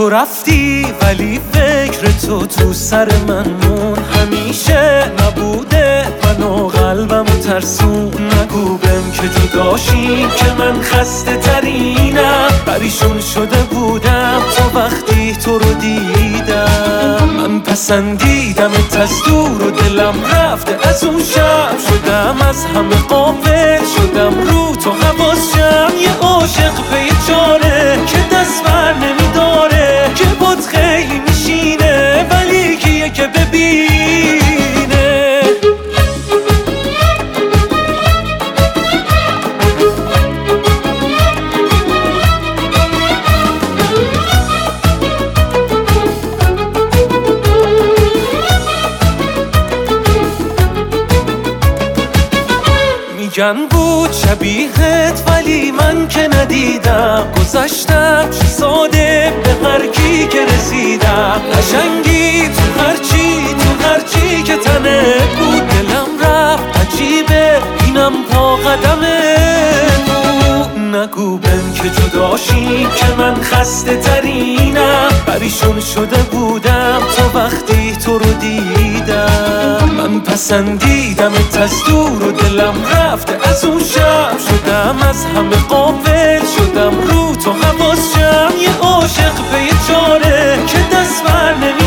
تو رفتی ولی فکر تو سر من مون، همیشه نبوده منو قلبمو ترسون. نگو بهم که جداشیم که من خسته ترینم، پریشون شده بودم تا وقتی تو رو دیدم. من پسندیدمت از دور و دلم رفته از اون شب، شدم از همه غافل، شدم رو تو حواسم. یه عاشق پی چاره که دست بر نمیداره، که بود خیلی میشینه ولی کیه که ببینه. میگن بود شبیهت ولی من که ندیدم، گذشتم چه ساده به هر کی که رسیدم. قشنگی تو هرچی که تنه بود، دلم رفت عجیبه اینم پا قدمه بود. نگو بهم که جداشیم که من خسته ترینم، پریشون شده بودم تا وقتی تو رو دیدم. من پسندیدمت از دور و دلم رفته از اون شب، شدم از همه غافل، شدم رو تو حواسم. یه عاشق پی چاره که دست بر نمی